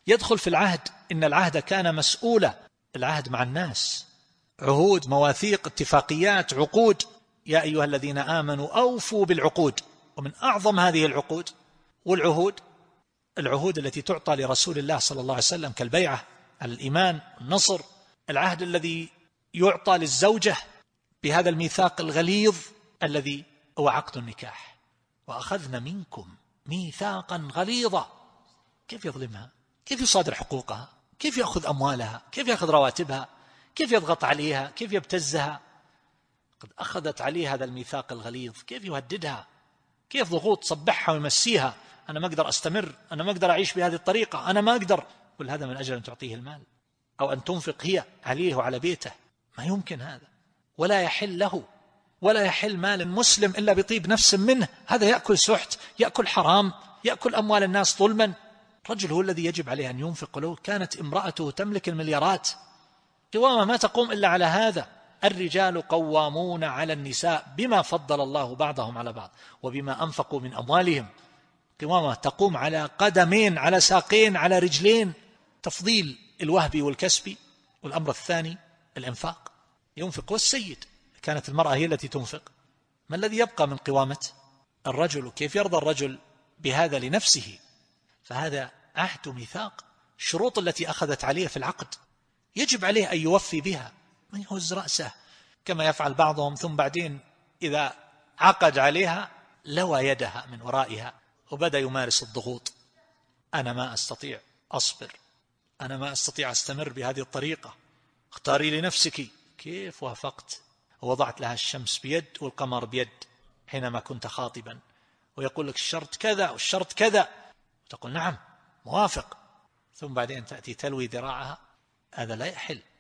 يدخل في العهد، إن العهد كان مسؤولا، العهد مع الناس، عهود، مواثيق، اتفاقيات، عقود. يا أيها الذين آمنوا أوفوا بالعقود. ومن أعظم هذه العقود والعهود العهود التي تعطى لرسول الله صلى الله عليه وسلم، كالبيعة على الإيمان والنصر. العهد الذي يعطى للزوجة بهذا الميثاق الغليظ الذي هو عقد النكاح. وأخذنا منكم ميثاقا غليظا. كيف يظلمها؟ كيف يصادر حقوقها؟ كيف يأخذ أموالها؟ كيف يأخذ رواتبها؟ كيف يضغط عليها؟ كيف يبتزها؟ قد أخذت عليه هذا الميثاق الغليظ، كيف يهددها؟ كيف ضغوط صبحها ويمسيها؟ أنا ما أقدر أستمر، أنا ما أقدر أعيش بهذه الطريقة، أنا ما أقدر. كل هذا من أجل أن تعطيه المال أو أن تنفق هي عليه وعلى بيته. ما يمكن هذا، ولا يحل له، ولا يحل مال مسلم إلا بطيب نفس منه. هذا يأكل سحت، يأكل حرام، يأكل أموال الناس ظلما. الرجل هو الذي يجب عليه أن ينفق، ولو كانت امرأته تملك المليارات. قوامة ما تقوم إلا على هذا. الرجال قوامون على النساء بما فضل الله بعضهم على بعض وبما أنفقوا من أموالهم. قوامة تقوم على قدمين، على ساقين، على رجلين. تفضيل الوهب والكسب. والأمر الثاني الإنفاق، ينفق. والسيد كانت المرأة هي التي تنفق. ما الذي يبقى من قوامة الرجل؟ كيف يرضى الرجل بهذا لنفسه؟ فهذا عهد ميثاق. الشروط التي أخذت عليه في العقد يجب عليه أن يوفي بها، من يهز رأسه كما يفعل بعضهم، ثم بعدين إذا عقد عليها لوى يدها من ورائها وبدأ يمارس الضغوط. أنا ما أستطيع أصبر، أنا ما أستطيع أستمر بهذه الطريقة، اختاري لنفسك. كيف وافقت ووضعت لها الشمس بيد والقمر بيد حينما كنت خاطبا، ويقول لك الشرط كذا والشرط كذا، وتقول نعم موافق، ثم بعدين تأتي تلوي ذراعها؟ هذا لا يحل.